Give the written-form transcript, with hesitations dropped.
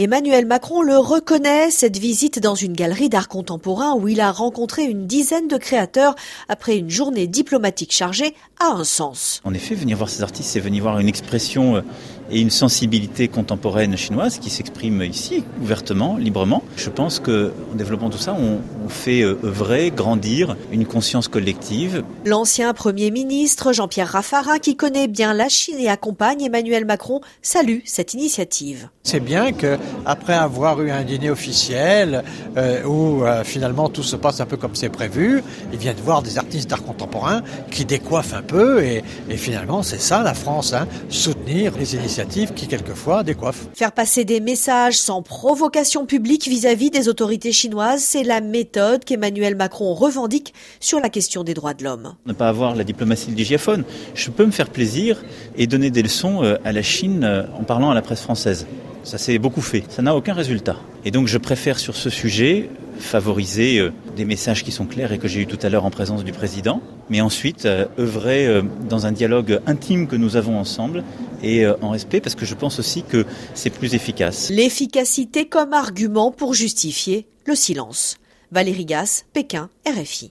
Emmanuel Macron le reconnaît, cette visite dans une galerie d'art contemporain où il a rencontré une dizaine de créateurs après une journée diplomatique chargée a un sens. En effet, venir voir ces artistes, c'est venir voir une expression et une sensibilité contemporaine chinoise qui s'exprime ici, ouvertement, librement. Je pense qu'en développant tout ça, on fait œuvrer, grandir une conscience collective. L'ancien Premier ministre Jean-Pierre Raffarin, qui connaît bien la Chine et accompagne Emmanuel Macron, salue cette initiative. C'est bien qu'après avoir eu un dîner officiel où finalement tout se passe un peu comme c'est prévu, ils viennent voir des artistes d'art contemporain qui décoiffent un peu et finalement c'est ça la France, soutenir les initiatives qui quelquefois décoiffent. Faire passer des messages sans provocation publique vis-à-vis des autorités chinoises, c'est la méthode qu'Emmanuel Macron revendique sur la question des droits de l'homme. Ne pas avoir la diplomatie du diaphone. Je peux me faire plaisir et donner des leçons à la Chine en parlant à la presse française. Ça s'est beaucoup fait. Ça n'a aucun résultat. Et donc je préfère sur ce sujet favoriser des messages qui sont clairs et que j'ai eu tout à l'heure en présence du président, mais ensuite œuvrer dans un dialogue intime que nous avons ensemble et en respect, parce que je pense aussi que c'est plus efficace. L'efficacité comme argument pour justifier le silence. Valérie Gasse, Pékin, RFI.